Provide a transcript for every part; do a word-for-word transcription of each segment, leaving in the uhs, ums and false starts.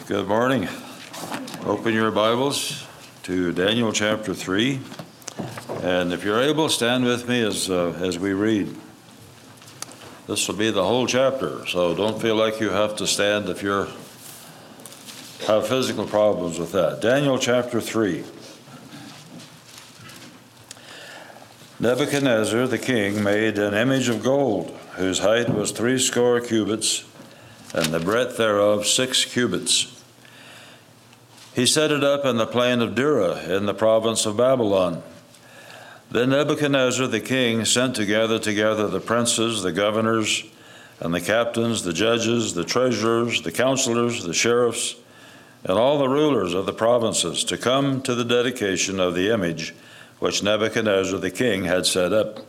Good morning. Open your Bibles to Daniel chapter three. And if you're able, stand with me as uh, as we read. This will be the whole chapter, so don't feel like you have to stand if you have physical problems with that. Daniel chapter three. Nebuchadnezzar the king made an image of gold, whose height was threescore cubits, and the breadth thereof six cubits. He set it up in the plain of Dura in the province of Babylon. Then Nebuchadnezzar the king sent to gather together the princes, the governors, and the captains, the judges, the treasurers, the counselors, the sheriffs, and all the rulers of the provinces to come to the dedication of the image which Nebuchadnezzar the king had set up.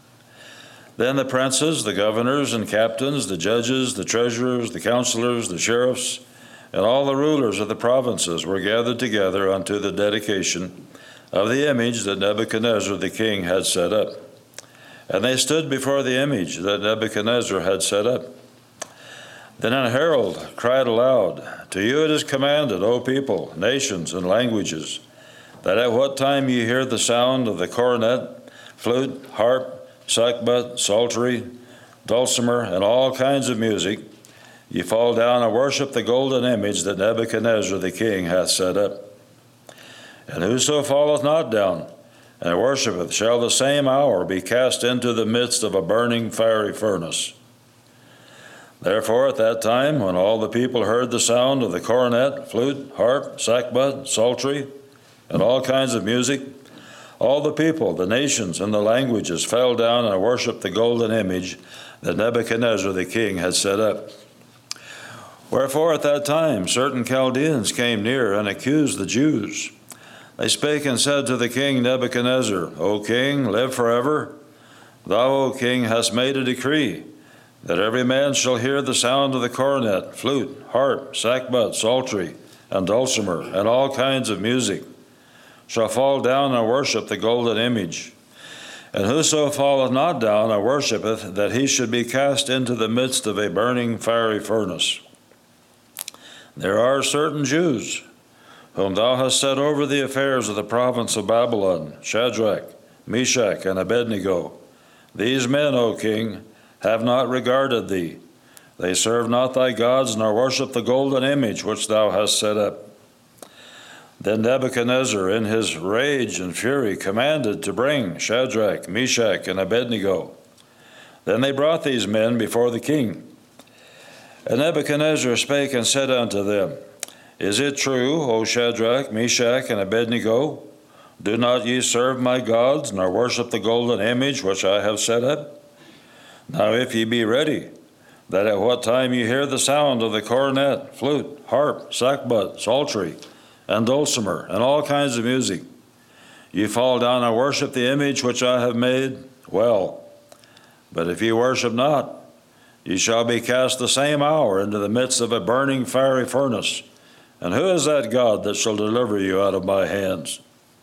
Then the princes, the governors and captains, the judges, the treasurers, the counselors, the sheriffs, and all the rulers of the provinces were gathered together unto the dedication of the image that Nebuchadnezzar the king had set up. And they stood before the image that Nebuchadnezzar had set up. Then an herald cried aloud, To you it is commanded, O people, nations, and languages, that at what time ye hear the sound of the cornet, flute, harp, sackbut, psaltery, dulcimer, and all kinds of music, ye fall down and worship the golden image that Nebuchadnezzar the king hath set up. And whoso falleth not down and worshipeth shall the same hour be cast into the midst of a burning fiery furnace. Therefore at that time, when all the people heard the sound of the cornet, flute, harp, sackbut, psaltery, and all kinds of music, all the people, the nations, and the languages fell down and worshiped the golden image that Nebuchadnezzar the king had set up. Wherefore at that time certain Chaldeans came near and accused the Jews. They spake and said to the king Nebuchadnezzar, O king, live forever. Thou, O king, hast made a decree that every man shall hear the sound of the cornet, flute, harp, sackbut, psaltery, and dulcimer, and all kinds of music, shall fall down and worship the golden image. And whoso falleth not down and worshipeth, that he should be cast into the midst of a burning fiery furnace. There are certain Jews, whom thou hast set over the affairs of the province of Babylon, Shadrach, Meshach, and Abednego. These men, O king, have not regarded thee. They serve not thy gods, nor worship the golden image which thou hast set up. Then Nebuchadnezzar, in his rage and fury, commanded to bring Shadrach, Meshach, and Abednego. Then they brought these men before the king. And Nebuchadnezzar spake and said unto them, Is it true, O Shadrach, Meshach, and Abednego? Do not ye serve my gods, nor worship the golden image which I have set up? Now if ye be ready, that at what time ye hear the sound of the cornet, flute, harp, sackbut, psaltery, and dulcimer, and all kinds of music, ye fall down and worship the image which I have made, well. But if ye worship not, ye shall be cast the same hour into the midst of a burning fiery furnace. And who is that God that shall deliver you out of my hands?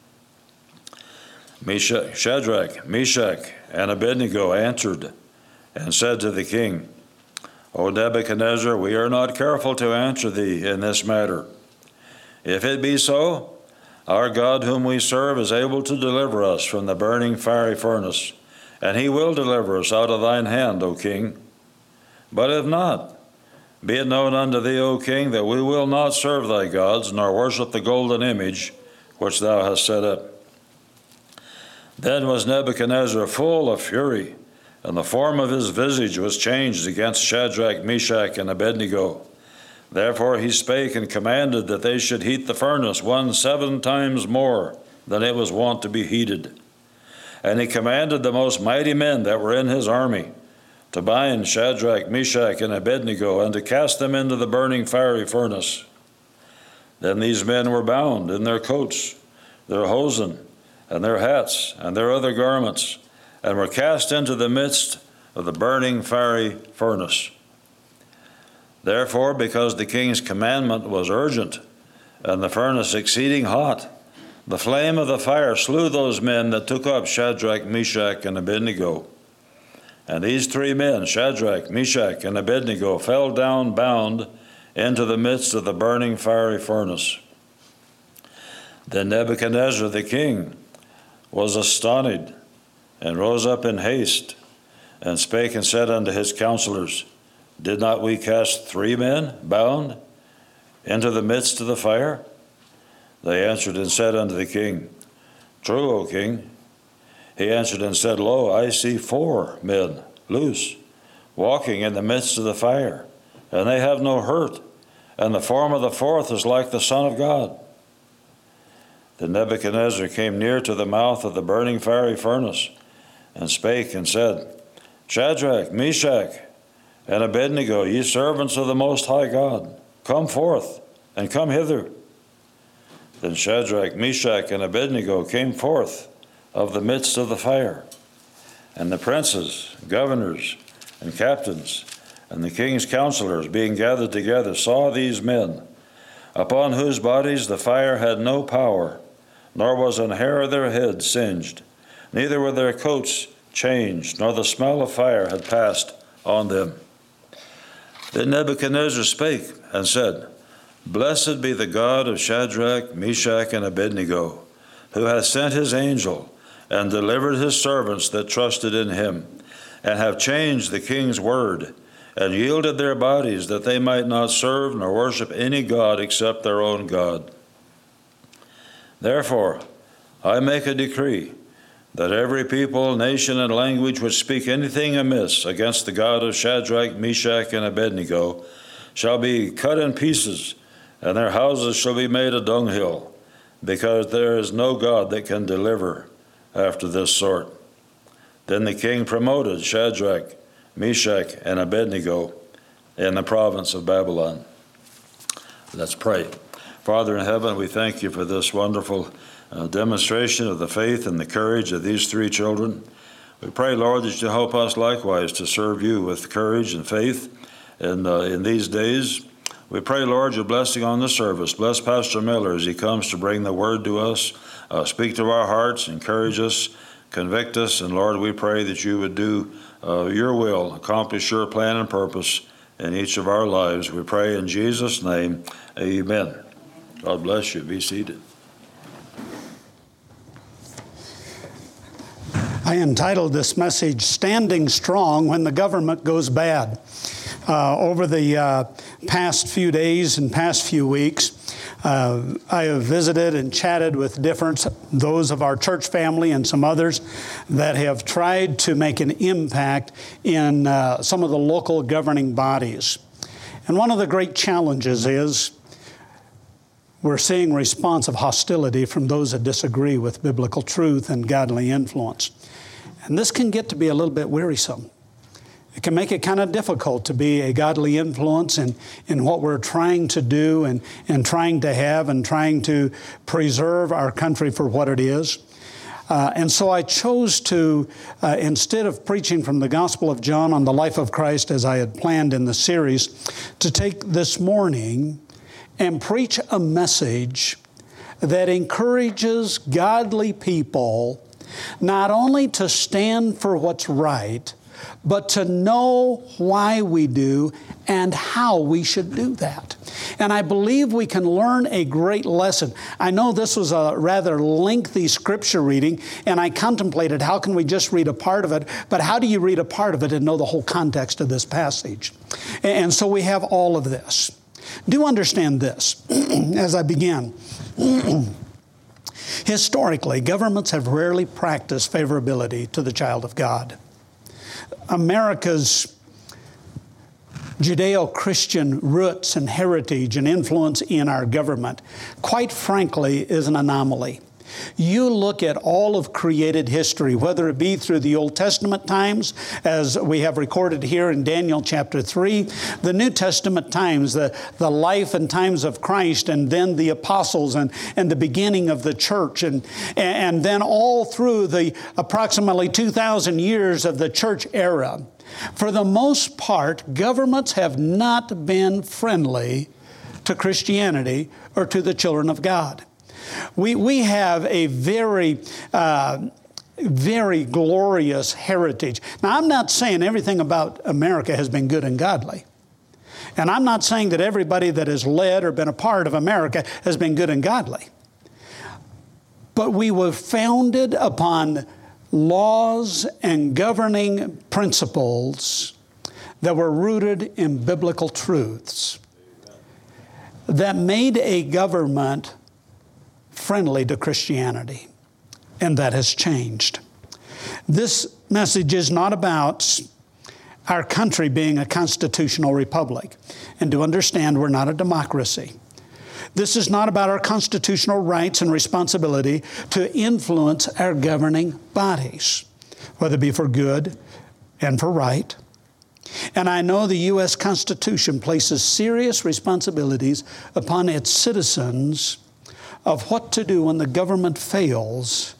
Meshach, Shadrach, Meshach, and Abednego answered and said to the king, O Nebuchadnezzar, we are not careful to answer thee in this matter. If it be so, our God whom we serve is able to deliver us from the burning fiery furnace, and he will deliver us out of thine hand, O king. But if not, be it known unto thee, O king, that we will not serve thy gods, nor worship the golden image which thou hast set up. Then was Nebuchadnezzar full of fury, and the form of his visage was changed against Shadrach, Meshach, and Abednego. Therefore he spake and commanded that they should heat the furnace one seven times more than it was wont to be heated. And he commanded the most mighty men that were in his army to bind Shadrach, Meshach, and Abednego, and to cast them into the burning fiery furnace. Then these men were bound in their coats, their hosen, and their hats, and their other garments, and were cast into the midst of the burning fiery furnace. Therefore, because the king's commandment was urgent, and the furnace exceeding hot, the flame of the fire slew those men that took up Shadrach, Meshach, and Abednego. And these three men, Shadrach, Meshach, and Abednego, fell down bound into the midst of the burning fiery furnace. Then Nebuchadnezzar the king was astonished, and rose up in haste, and spake and said unto his counselors, Did not we cast three men bound into the midst of the fire? They answered and said unto the king, True, O king. He answered and said, Lo, I see four men loose, walking in the midst of the fire, and they have no hurt, and the form of the fourth is like the Son of God. Then Nebuchadnezzar came near to the mouth of the burning fiery furnace, and spake and said, Shadrach, Meshach, and Abednego, ye servants of the Most High God, come forth, and come hither. Then Shadrach, Meshach, and Abednego came forth of the midst of the fire. And the princes, governors, and captains, and the king's counselors, being gathered together, saw these men, upon whose bodies the fire had no power, nor was an hair of their head singed, neither were their coats changed, nor the smell of fire had passed on them. Then Nebuchadnezzar spake and said, Blessed be the God of Shadrach, Meshach, and Abednego, who hath sent his angel, and delivered his servants that trusted in him, and have changed the king's word, and yielded their bodies, that they might not serve nor worship any god except their own God. Therefore, I make a decree that every people, nation, and language which speak anything amiss against the God of Shadrach, Meshach, and Abednego shall be cut in pieces, and their houses shall be made a dunghill, because there is no God that can deliver after this sort. Then the king promoted Shadrach, Meshach, and Abednego in the province of Babylon. Let's pray. Father in heaven, we thank you for this wonderful uh, demonstration of the faith and the courage of these three children. We pray, Lord, that you help us likewise to serve you with courage and faith in, uh, in these days. We pray, Lord, your blessing on the service. Bless Pastor Miller as he comes to bring the word to us. Uh, speak to our hearts, encourage us, convict us, and Lord, we pray that you would do uh, your will, accomplish your plan and purpose in each of our lives. We pray in Jesus' name, amen. God bless you. Be seated. I entitled this message, Standing Strong When the Government Goes Bad. Uh, over the uh, past few days and past few weeks, uh, I have visited and chatted with different, those of our church family and some others that have tried to make an impact in uh, some of the local governing bodies. And one of the great challenges is we're seeing responsive hostility from those that disagree with biblical truth and godly influence. And this can get to be a little bit wearisome. It can make it kind of difficult to be a godly influence in, in what we're trying to do and, and trying to have and trying to preserve our country for what it is. Uh, and so I chose to, uh, instead of preaching from the Gospel of John on the life of Christ as I had planned in the series, to take this morning and preach a message that encourages godly people not only to stand for what's right, but to know why we do and how we should do that. And I believe we can learn a great lesson. I know this was a rather lengthy scripture reading, and I contemplated how can we just read a part of it, but how do you read a part of it and know the whole context of this passage? And so we have all of this. Do understand this as I begin. Historically, governments have rarely practiced favorability to the child of God. America's Judeo-Christian roots and heritage and influence in our government, quite frankly, is an anomaly. You look at all of created history, whether it be through the Old Testament times, as we have recorded here in Daniel chapter three, the New Testament times, the, the life and times of Christ, and then the apostles and, and the beginning of the church, and, and then all through the approximately two thousand years of the church era. For the most part, governments have not been friendly to Christianity or to the children of God. We we have a very, uh, very glorious heritage. Now, I'm not saying everything about America has been good and godly. And I'm not saying that everybody that has led or been a part of America has been good and godly. But we were founded upon laws and governing principles that were rooted in biblical truths that made a government friendly to Christianity. And that has changed. This message is not about our country being a constitutional republic. And to understand, we're not a democracy. This is not about our constitutional rights and responsibility to influence our governing bodies, whether it be for good and for right. And I know the U S Constitution places serious responsibilities upon its citizens of what to do when the government fails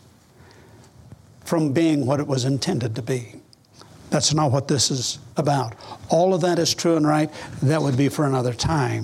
from being what it was intended to be. That's not what this is about. All of that is true and right. That would be for another time.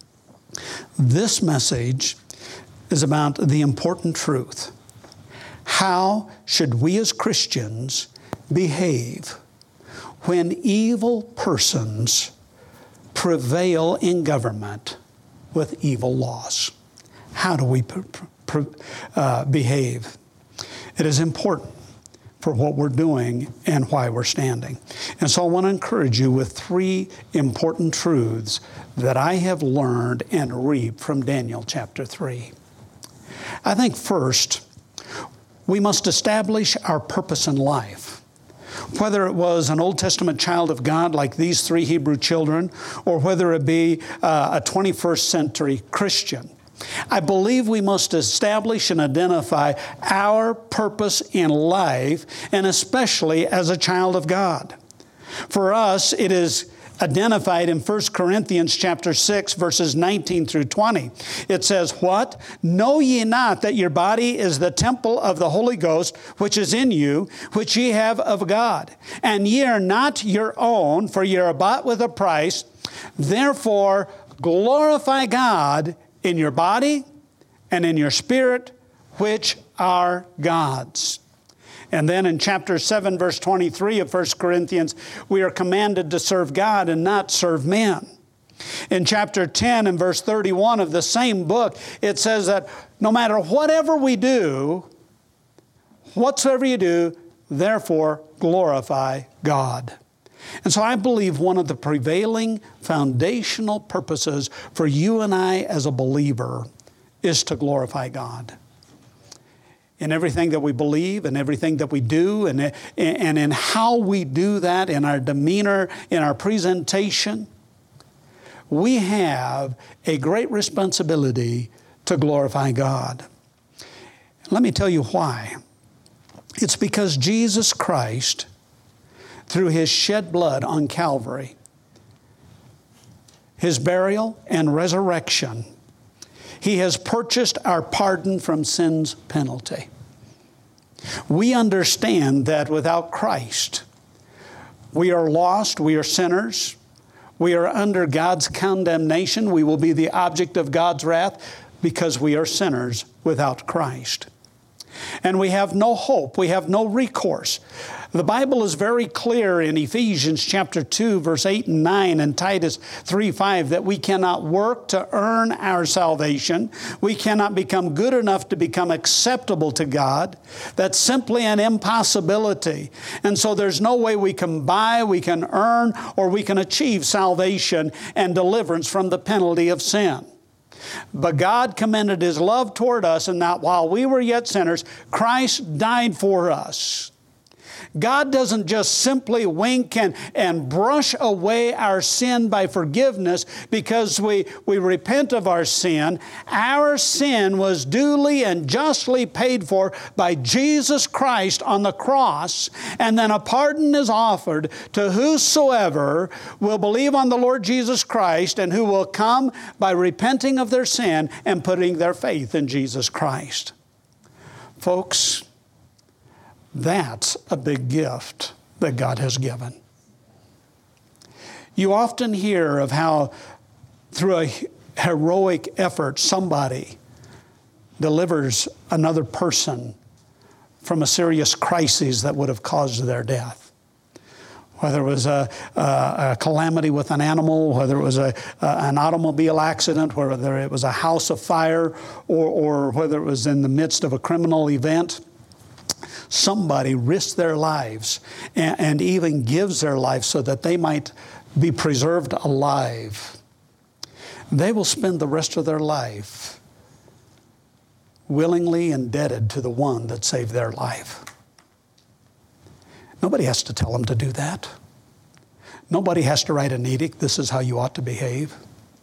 This message is about the important truth. How should we as Christians behave when evil persons prevail in government with evil laws? How do we pr- pr- uh, behave? It is important for what we're doing and why we're standing. And so I want to encourage you with three important truths that I have learned and reaped from Daniel chapter three. I think first, we must establish our purpose in life. Whether it was an Old Testament child of God like these three Hebrew children, or whether it be uh, a twenty-first century Christian, I believe we must establish and identify our purpose in life, and especially as a child of God. For us, it is identified in First Corinthians chapter six, verses nineteen through twenty. It says, "What? Know ye not that your body is the temple of the Holy Ghost, which is in you, which ye have of God? And ye are not your own, for ye are bought with a price. Therefore glorify God in your body and in your spirit, which are God's." And then in chapter seven, verse twenty-three of First Corinthians, we are commanded to serve God and not serve men. In chapter ten and verse thirty-one of the same book, it says that no matter whatever we do, whatsoever you do, therefore glorify God. And so I believe one of the prevailing foundational purposes for you and I as a believer is to glorify God. In everything that we believe, and everything that we do, and, and in how we do that, in our demeanor, in our presentation, we have a great responsibility to glorify God. Let me tell you why. It's because Jesus Christ, through His shed blood on Calvary, His burial and resurrection, He has purchased our pardon from sin's penalty. We understand that without Christ, we are lost, we are sinners, we are under God's condemnation, we will be the object of God's wrath because we are sinners without Christ. And we have no hope, we have no recourse. The Bible is very clear in Ephesians chapter two, verse eight and nine, and Titus three five, that we cannot work to earn our salvation. We cannot become good enough to become acceptable to God. That's simply an impossibility. And so there's no way we can buy, we can earn, or we can achieve salvation and deliverance from the penalty of sin. But God commended His love toward us, and that while we were yet sinners, Christ died for us. God doesn't just simply wink and, and brush away our sin by forgiveness because we, we repent of our sin. Our sin was duly and justly paid for by Jesus Christ on the cross, and then a pardon is offered to whosoever will believe on the Lord Jesus Christ and who will come by repenting of their sin and putting their faith in Jesus Christ. Folks, that's a big gift that God has given. You often hear of how through a heroic effort somebody delivers another person from a serious crisis that would have caused their death. whether it was a, a, a calamity with an animal, whether it was a, a, an automobile accident, whether it was a house of fire, or, or whether it was in the midst of a criminal event. Somebody risks their lives and, and even gives their life so that they might be preserved alive. They will spend the rest of their life willingly indebted to the one that saved their life. Nobody has to tell them to do that. Nobody has to write an edict, this is how you ought to behave.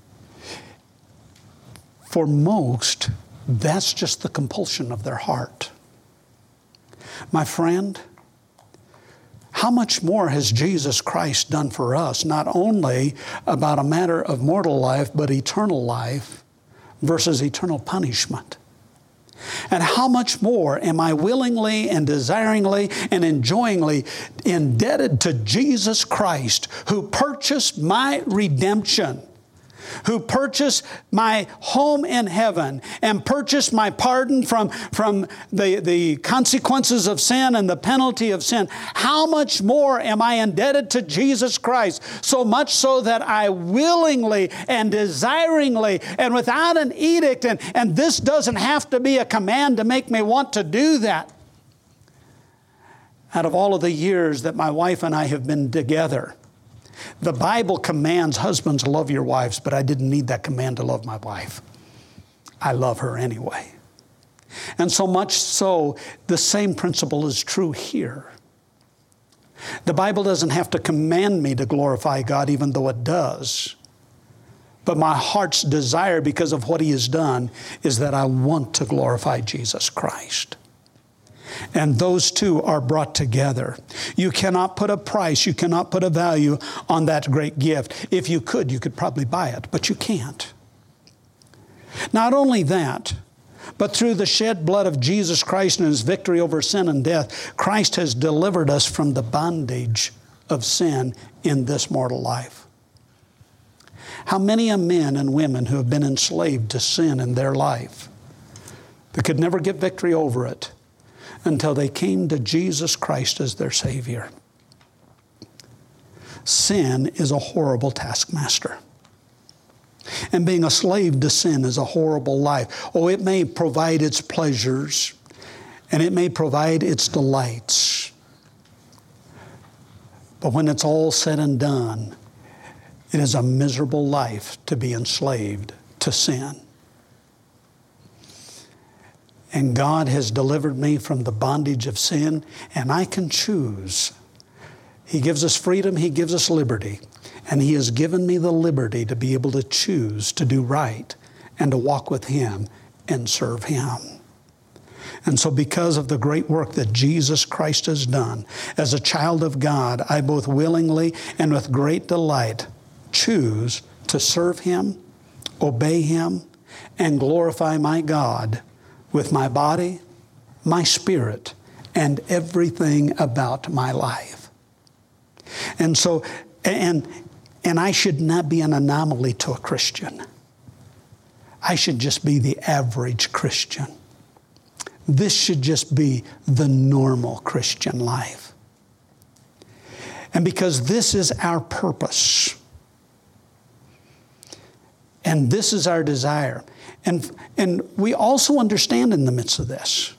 For most, that's just the compulsion of their heart. My friend, how much more has Jesus Christ done for us, not only about a matter of mortal life, but eternal life versus eternal punishment? And how much more am I willingly and desiringly and enjoyingly indebted to Jesus Christ, who purchased my redemption, who purchased my home in heaven and purchased my pardon from, from the, the consequences of sin and the penalty of sin. How much more am I indebted to Jesus Christ? So much so that I willingly and desiringly and without an edict, and, and this doesn't have to be a command to make me want to do that. Out of all of the years that my wife and I have been together, the Bible commands husbands, love your wives, but I didn't need that command to love my wife. I love her anyway. And so much so, the same principle is true here. The Bible doesn't have to command me to glorify God, even though it does. But my heart's desire, because of what He has done, is that I want to glorify Jesus Christ. And those two are brought together. You cannot put a price, you cannot put a value on that great gift. If you could, you could probably buy it, but you can't. Not only that, but through the shed blood of Jesus Christ and His victory over sin and death, Christ has delivered us from the bondage of sin in this mortal life. How many a men and women who have been enslaved to sin in their life, that could never get victory over it, until they came to Jesus Christ as their Savior. Sin is a horrible taskmaster. And being a slave to sin is a horrible life. Oh, it may provide its pleasures, and it may provide its delights. But when it's all said and done, it is a miserable life to be enslaved to sin. And God has delivered me from the bondage of sin, and I can choose. He gives us freedom, He gives us liberty, and He has given me the liberty to be able to choose to do right and to walk with Him and serve Him. And so because of the great work that Jesus Christ has done, as a child of God, I both willingly and with great delight choose to serve Him, obey Him, and glorify my God with my body, my spirit, and everything about my life. And so, and, and I should not be an anomaly to a Christian. I should just be the average Christian. This should just be the normal Christian life. And because this is our purpose, and this is our desire, And, and we also understand in the midst of this,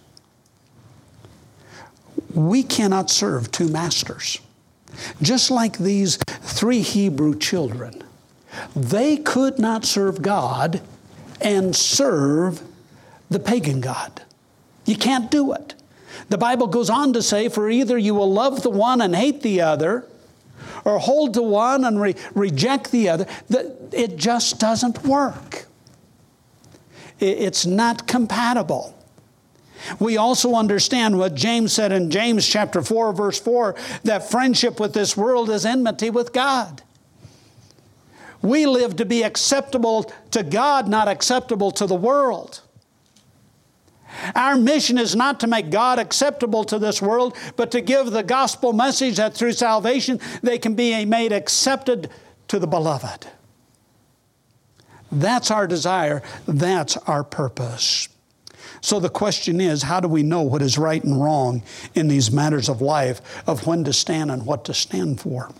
we cannot serve two masters. Just like these three Hebrew children, they could not serve God and serve the pagan god. You can't do it. The Bible goes on to say, for either you will love the one and hate the other, or hold to one and re- reject the other. It just doesn't work. It's not compatible. We also understand what James said in James chapter four, verse four, that friendship with this world is enmity with God. We live to be acceptable to God, not acceptable to the world. Our mission is not to make God acceptable to this world, but to give the gospel message that through salvation they can be made accepted to the beloved. That's our desire. That's our purpose. So the question is, how do we know what is right and wrong in these matters of life, of when to stand and what to stand for?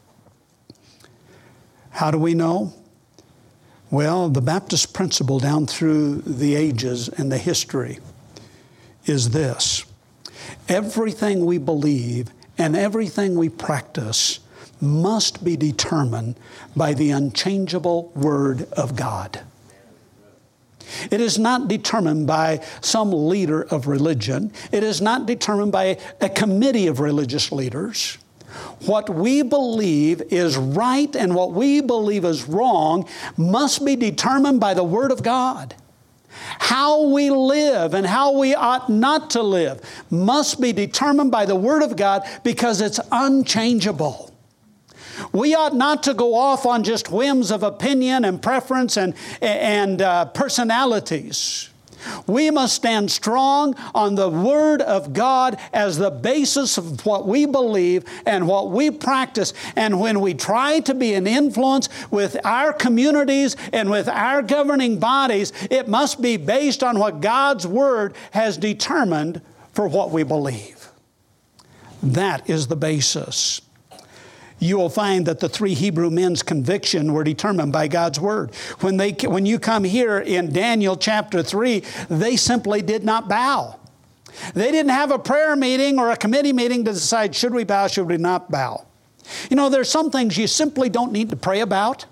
How do we know? Well, the Baptist principle down through the ages and the history is this: everything we believe and everything we practice must be determined by the unchangeable Word of God. It is not determined by some leader of religion. It is not determined by a committee of religious leaders. What we believe is right and what we believe is wrong must be determined by the Word of God. How we live and how we ought not to live must be determined by the Word of God, because it's unchangeable. We ought not to go off on just whims of opinion and preference and, and uh, personalities. We must stand strong on the Word of God as the basis of what we believe and what we practice. And when we try to be an influence with our communities and with our governing bodies, it must be based on what God's Word has determined for what we believe. That is the basis. You will find that the three Hebrew men's conviction were determined by God's Word. When they, when you come here in Daniel chapter three, they simply did not bow. They didn't have a prayer meeting or a committee meeting to decide, should we bow, should we not bow? You know, there's some things you simply don't need to pray about.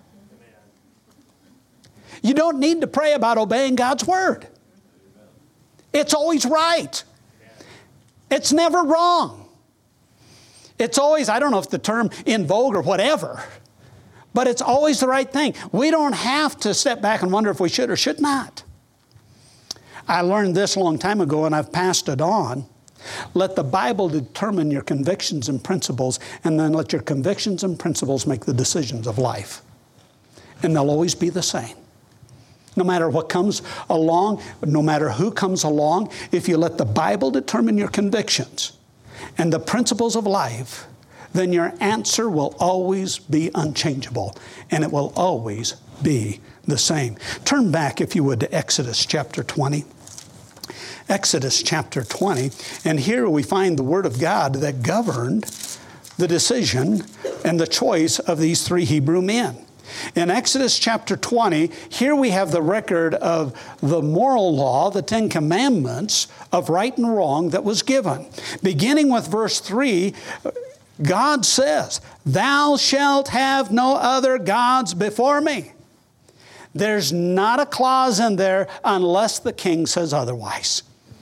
You don't need to pray about obeying God's Word. It's always right. It's never wrong. It's always, I don't know if the term in vogue or whatever, but it's always the right thing. We don't have to step back and wonder if we should or should not. I learned this a long time ago, and I've passed it on. Let the Bible determine your convictions and principles, and then let your convictions and principles make the decisions of life. And they'll always be the same. No matter what comes along, no matter who comes along, if you let the Bible determine your convictions and the principles of life, then your answer will always be unchangeable, and it will always be the same. Turn back, if you would, to Exodus chapter twenty. Exodus chapter twenty, and here we find the Word of God that governed the decision and the choice of these three Hebrew men. In Exodus chapter twenty, here we have the record of the moral law, the Ten Commandments of right and wrong that was given. Beginning with verse three, God says, "Thou shalt have no other gods before me." There's not a clause in there unless the king says otherwise.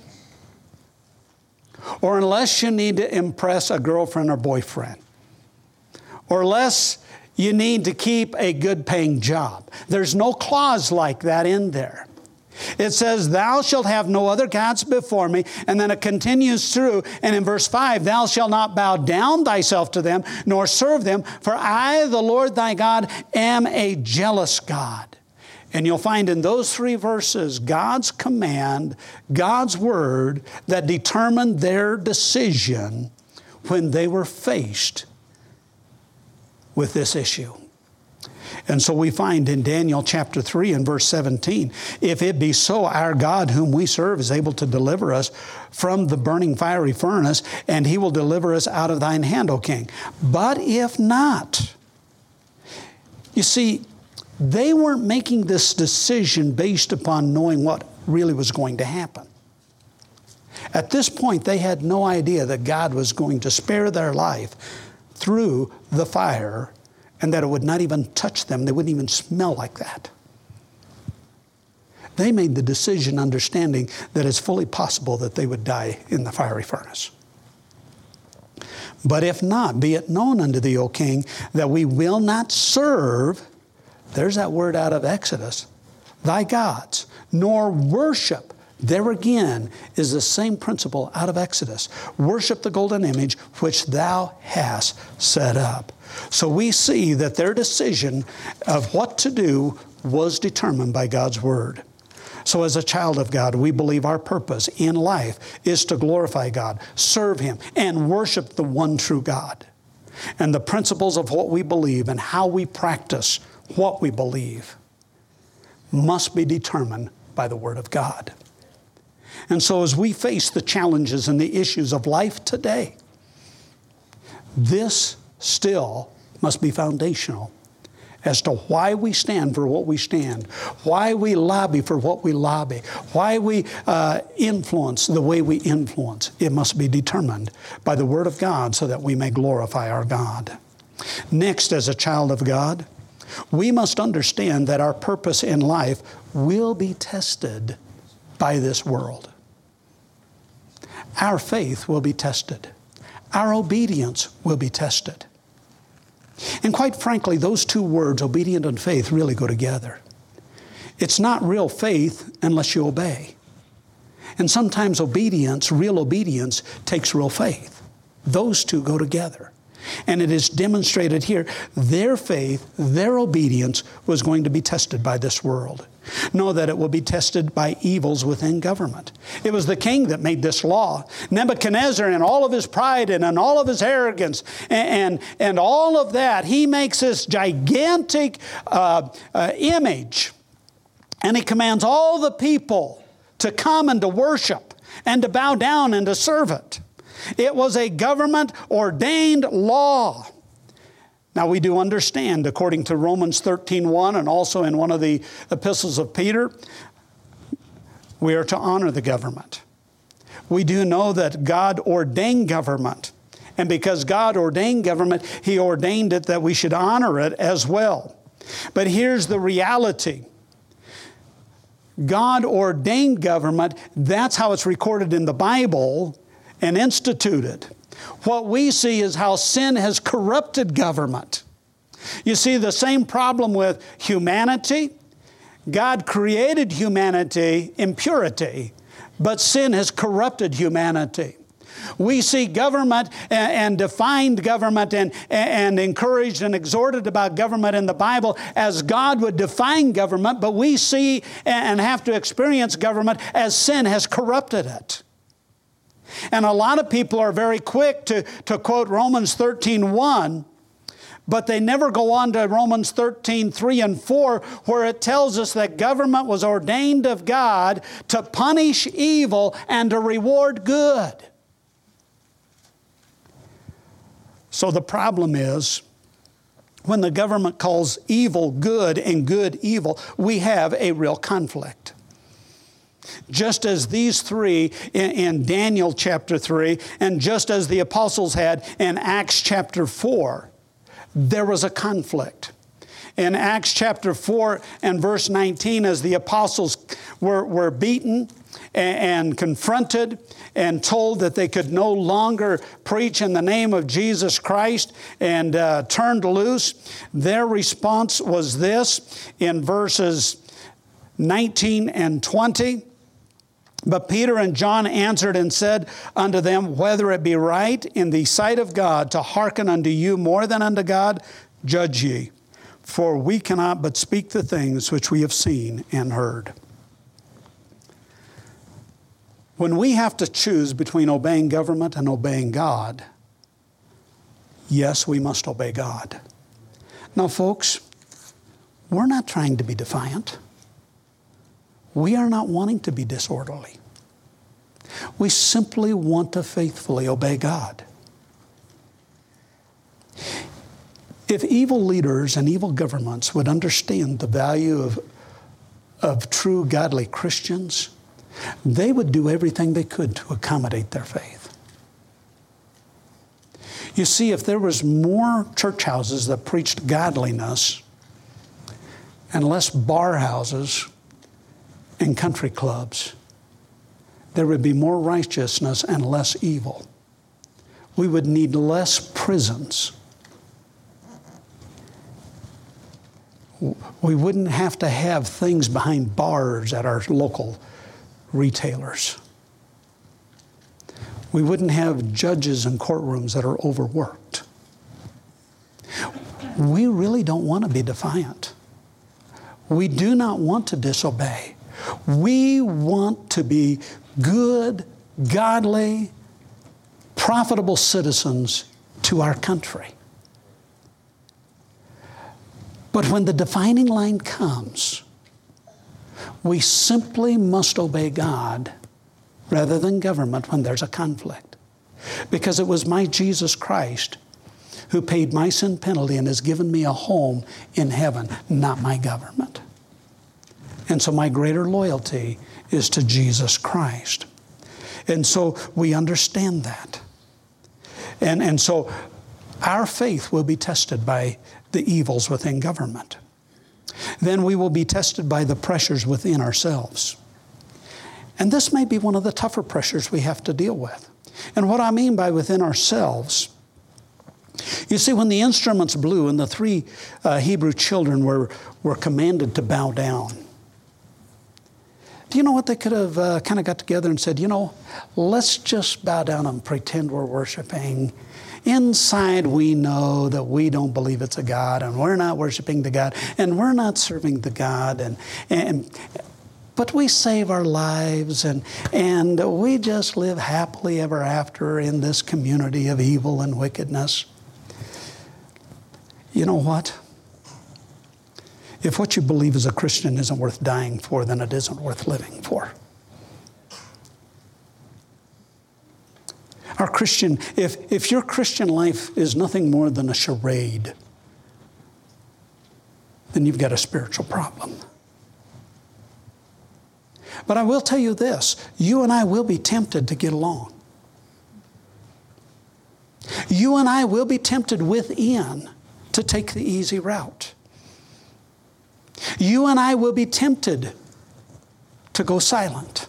Or unless you need to impress a girlfriend or boyfriend. Or unless you need to keep a good paying job. There's no clause like that in there. It says, "Thou shalt have no other gods before me." And then it continues through. And in verse five, "Thou shalt not bow down thyself to them, nor serve them. For I, the Lord thy God, am a jealous God." And you'll find in those three verses, God's command, God's word that determined their decision when they were faced with this issue. And so we find in Daniel chapter three and verse seventeen, "If it be so, our God whom we serve is able to deliver us from the burning fiery furnace, and he will deliver us out of thine hand, O king. But if not," you see, they weren't making this decision based upon knowing what really was going to happen. At this point, they had no idea that God was going to spare their life through the fire, and that it would not even touch them. They wouldn't even smell like that. They made the decision understanding that it's fully possible that they would die in the fiery furnace. "But if not, be it known unto thee, O king, that we will not serve," there's that word out of Exodus, "thy gods, nor worship." There again is the same principle out of Exodus. "Worship the golden image which thou hast set up." So we see that their decision of what to do was determined by God's word. So as a child of God, we believe our purpose in life is to glorify God, serve Him, and worship the one true God. And the principles of what we believe and how we practice what we believe must be determined by the Word of God. And so as we face the challenges and the issues of life today, this still must be foundational as to why we stand for what we stand, why we lobby for what we lobby, why we uh, influence the way we influence. It must be determined by the Word of God so that we may glorify our God. Next, as a child of God, we must understand that our purpose in life will be tested by this world. Our faith will be tested. Our obedience will be tested. And quite frankly, those two words, obedient and faith, really go together. It's not real faith unless you obey. And sometimes obedience, real obedience, takes real faith. Those two go together. And it is demonstrated here, their faith, their obedience was going to be tested by this world. Know that it will be tested by evils within government. It was the king that made this law. Nebuchadnezzar, in all of his pride and in all of his arrogance and, and, and all of that, he makes this gigantic uh, uh, image. And he commands all the people to come and to worship and to bow down and to serve it. It was a government-ordained law. Now, we do understand, according to Romans thirteen one and also in one of the epistles of Peter, we are to honor the government. We do know that God ordained government. And because God ordained government, He ordained it that we should honor it as well. But here's the reality. God ordained government. That's how it's recorded in the Bible and instituted. What we see is how sin has corrupted government. You see the same problem with humanity. God created humanity in purity, but sin has corrupted humanity. We see government and, and defined government and, and encouraged and exhorted about government in the Bible as God would define government, but we see and have to experience government as sin has corrupted it. And a lot of people are very quick to, to quote Romans thirteen one, but they never go on to Romans thirteen three and four, where it tells us that government was ordained of God to punish evil and to reward good. So the problem is, when the government calls evil good and good evil, we have a real conflict. Just as these three in, in Daniel chapter three, and just as the apostles had in Acts chapter four, there was a conflict. In Acts chapter four and verse nineteen, as the apostles were, were beaten and, and confronted and told that they could no longer preach in the name of Jesus Christ and uh, turned loose, their response was this in verses nineteen and twenty. But Peter and John answered and said unto them, whether it be right in the sight of God to hearken unto you more than unto God, judge ye. For we cannot but speak the things which we have seen and heard. When we have to choose between obeying government and obeying God, yes, we must obey God. Now, folks, we're not trying to be defiant. We are not wanting to be disorderly. We simply want to faithfully obey God. If evil leaders and evil governments would understand the value of, of true godly Christians, they would do everything they could to accommodate their faith. You see, if there was more church houses that preached godliness and less bar houses and country clubs, there would be more righteousness and less evil. We would need less prisons. We wouldn't have to have things behind bars at our local retailers. We wouldn't have judges in courtrooms that are overworked. We really don't want to be defiant. We do not want to disobey. We want to be good, godly, profitable citizens to our country. But when the defining line comes, we simply must obey God rather than government when there's a conflict. Because it was my Jesus Christ who paid my sin penalty and has given me a home in heaven, not my government. And so my greater loyalty is to Jesus Christ. And so we understand that. And, and so our faith will be tested by the evils within government. Then we will be tested by the pressures within ourselves. And this may be one of the tougher pressures we have to deal with. And what I mean by within ourselves, you see, when the instruments blew and the three uh, Hebrew children were, were commanded to bow down, do you know what they could have uh, kind of got together and said, you know, let's just bow down and pretend we're worshiping. Inside we know that we don't believe it's a God, and we're not worshiping the God, and we're not serving the God, and, and but we save our lives, and, and we just live happily ever after in this community of evil and wickedness. You know what? If what you believe as a Christian isn't worth dying for, then it isn't worth living for. Our Christian, if, if your Christian life is nothing more than a charade, then you've got a spiritual problem. But I will tell you this, you and I will be tempted to get along. You and I will be tempted within to take the easy route. You and I will be tempted to go silent.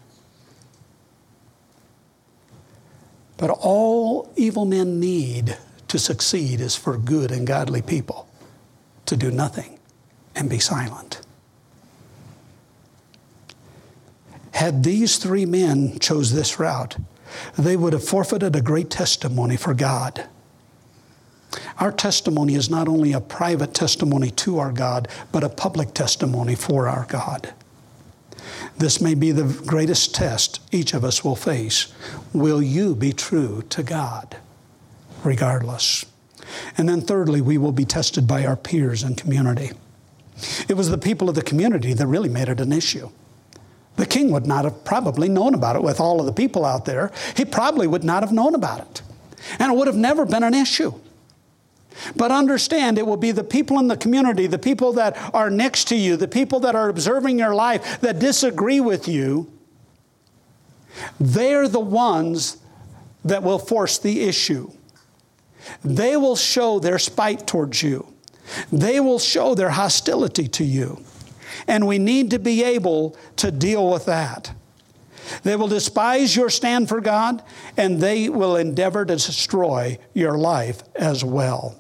But all evil men need to succeed is for good and godly people to do nothing and be silent. Had these three men chose this route, they would have forfeited a great testimony for God. Our testimony is not only a private testimony to our God, but a public testimony for our God. This may be the greatest test each of us will face. Will you be true to God, regardless? And then thirdly, we will be tested by our peers and community. It was the people of the community that really made it an issue. The king would not have probably known about it with all of the people out there. He probably would not have known about it. And it would have never been an issue. But understand, it will be the people in the community, the people that are next to you, the people that are observing your life that disagree with you. They're the ones that will force the issue. They will show their spite towards you. They will show their hostility to you. And we need to be able to deal with that. They will despise your stand for God, and they will endeavor to destroy your life as well.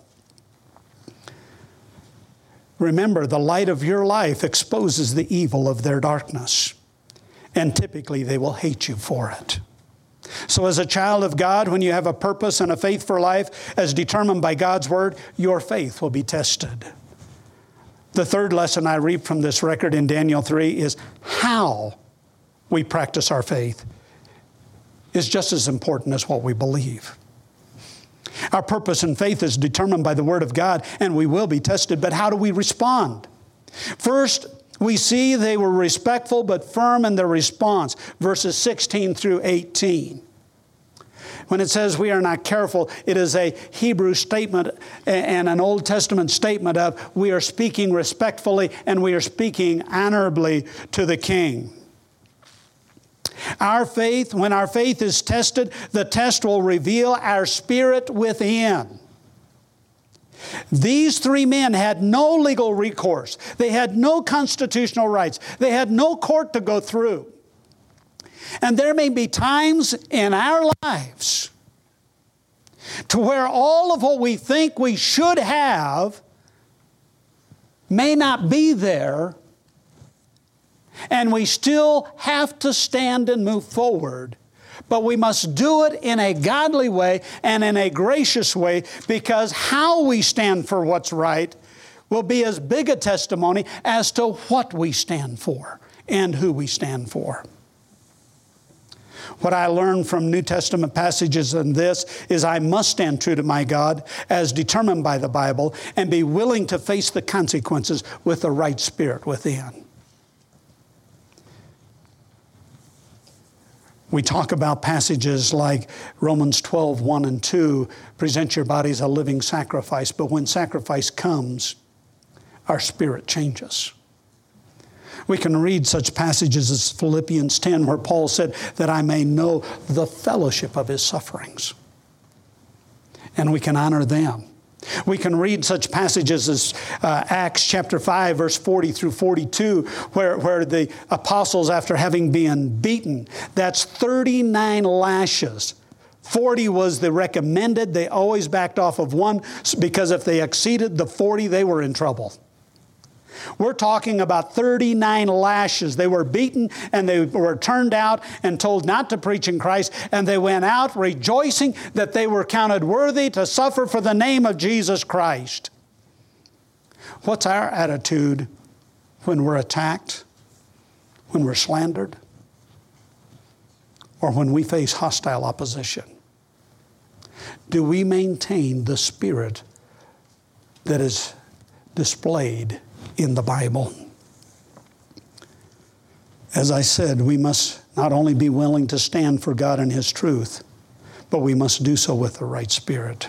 Remember, the light of your life exposes the evil of their darkness, and typically they will hate you for it. So as a child of God, when you have a purpose and a faith for life as determined by God's Word, your faith will be tested. The third lesson I read from this record in Daniel three is how we practice our faith is just as important as what we believe. Our purpose and faith is determined by the Word of God, and we will be tested, but how do we respond? First, we see they were respectful but firm in their response, verses sixteen through eighteen. When it says we are not careful, it is a Hebrew statement and an Old Testament statement of we are speaking respectfully and we are speaking honorably to the king. Our faith, when our faith is tested, the test will reveal our spirit within. These three men had no legal recourse. They had no constitutional rights. They had no court to go through. And there may be times in our lives to where all of what we think we should have may not be there, and we still have to stand and move forward. But we must do it in a godly way and in a gracious way, because how we stand for what's right will be as big a testimony as to what we stand for and who we stand for. What I learned from New Testament passages in this is I must stand true to my God as determined by the Bible and be willing to face the consequences with the right spirit within. We talk about passages like Romans twelve, one and two, present your bodies a living sacrifice. But when sacrifice comes, our spirit changes. We can read such passages as Philippians ten, where Paul said that I may know the fellowship of his sufferings. And we can honor them. We can read such passages as uh, Acts chapter five, verse forty through forty-two, where, where the apostles, after having been beaten, that's thirty-nine lashes. forty was the recommended. They always backed off of one, because if they exceeded the forty, they were in trouble. We're talking about thirty-nine lashes. They were beaten and they were turned out and told not to preach in Christ. And they went out rejoicing that they were counted worthy to suffer for the name of Jesus Christ. What's our attitude when we're attacked, when we're slandered, or when we face hostile opposition? Do we maintain the spirit that is displayed in the Bible? As I said, we must not only be willing to stand for God and His truth, but we must do so with the right spirit.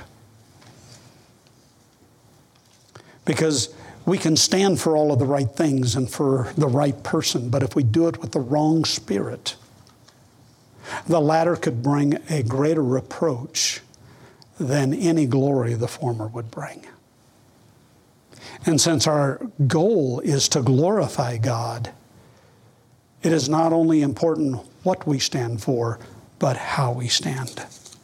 Because we can stand for all of the right things and for the right person, but if we do it with the wrong spirit, the latter could bring a greater reproach than any glory the former would bring. And since our goal is to glorify God, it is not only important what we stand for, but how we stand.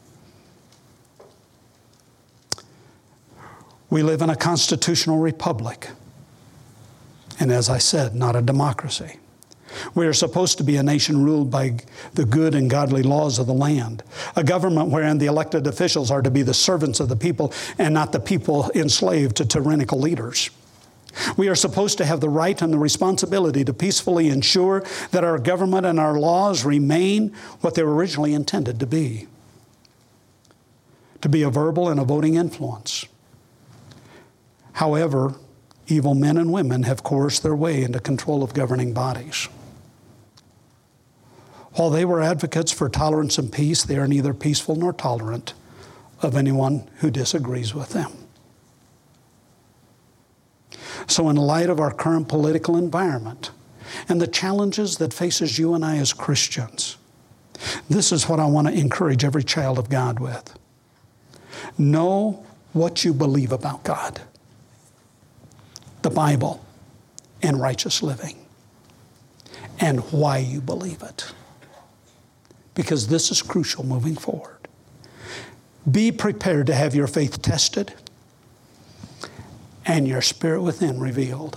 We live in a constitutional republic. And as I said, not a democracy. We are supposed to be a nation ruled by the good and godly laws of the land. A government wherein the elected officials are to be the servants of the people and not the people enslaved to tyrannical leaders. We are supposed to have the right and the responsibility to peacefully ensure that our government and our laws remain what they were originally intended to be. To be a verbal and a voting influence. However, evil men and women have coerced their way into control of governing bodies. While they were advocates for tolerance and peace, they are neither peaceful nor tolerant of anyone who disagrees with them. So in light of our current political environment and the challenges that faces you and I as Christians, this is what I want to encourage every child of God with. Know what you believe about God, the Bible, and righteous living, and why you believe it. Because this is crucial moving forward. Be prepared to have your faith tested and your spirit within revealed.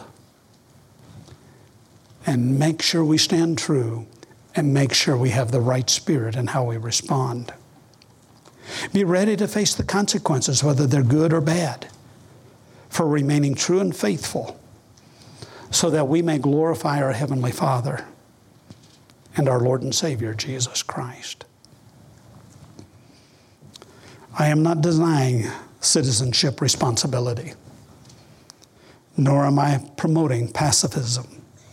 And make sure we stand true and make sure we have the right spirit in how we respond. Be ready to face the consequences, whether they're good or bad, for remaining true and faithful so that we may glorify our Heavenly Father and our Lord and Savior, Jesus Christ. I am not denying citizenship responsibility, nor am I promoting pacifism.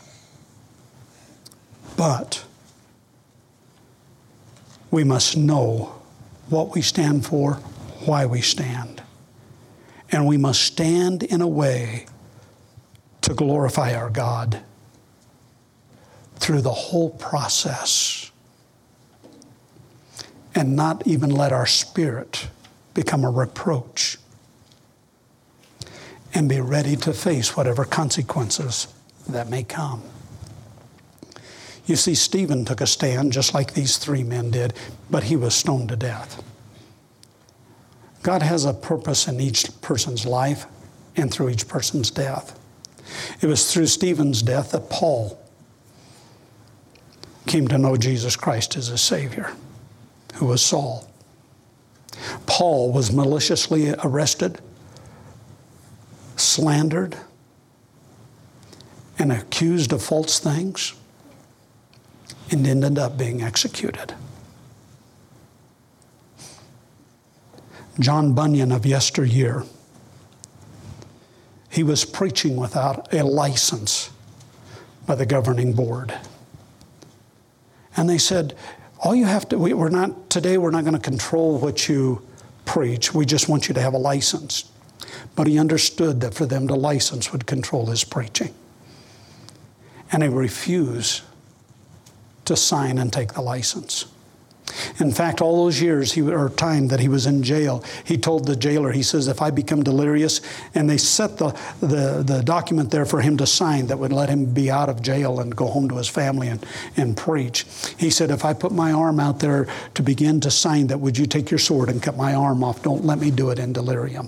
But we must know what we stand for, why we stand. And we must stand in a way to glorify our God through the whole process, and not even let our spirit become a reproach, and be ready to face whatever consequences that may come. You see, Stephen took a stand just like these three men did, but he was stoned to death. God has a purpose in each person's life and through each person's death. It was through Stephen's death that Paul came to know Jesus Christ as his Savior, who was Saul. Paul was maliciously arrested, slandered, and accused of false things, and ended up being executed. John Bunyan of yesteryear, he was preaching without a license by the governing board. And they said, All you have to, we, we're not, today we're not going to control what you preach. We just want you to have a license. But he understood that for them to license would control his preaching. And he refused to sign and take the license. In fact, all those years he, or time that he was in jail, he told the jailer, he says, if I become delirious, and they set the, the, the document there for him to sign that would let him be out of jail and go home to his family and, and preach. He said, if I put my arm out there to begin to sign that, would you take your sword and cut my arm off? Don't let me do it in delirium.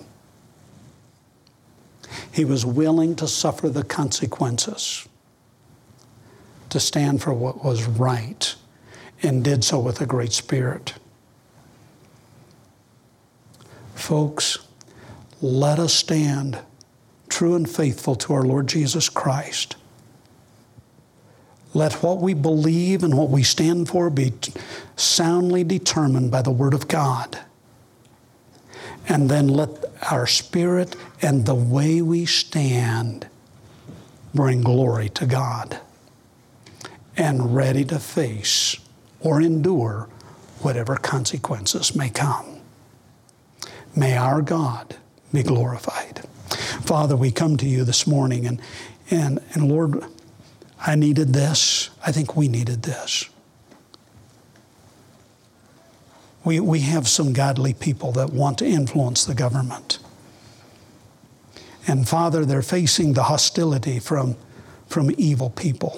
He was willing to suffer the consequences to stand for what was right, and did so with a great spirit. Folks, let us stand true and faithful to our Lord Jesus Christ. Let what we believe and what we stand for be soundly determined by the Word of God. And then let our spirit and the way we stand bring glory to God, and ready to face or endure whatever consequences may come. May our God be glorified. Father, we come to you this morning, and, and, and Lord, I needed this. I think we needed this. We, we have some godly people that want to influence the government. And Father, they're facing the hostility from, from evil people.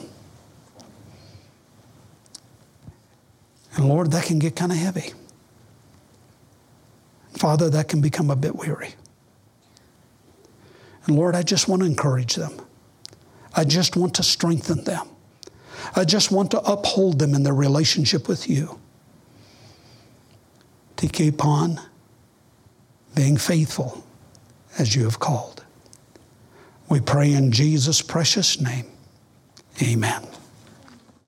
And Lord, that can get kind of heavy. Father, that can become a bit weary. And Lord, I just want to encourage them. I just want to strengthen them. I just want to uphold them in their relationship with you, to keep on being faithful as you have called. We pray in Jesus' precious name. Amen.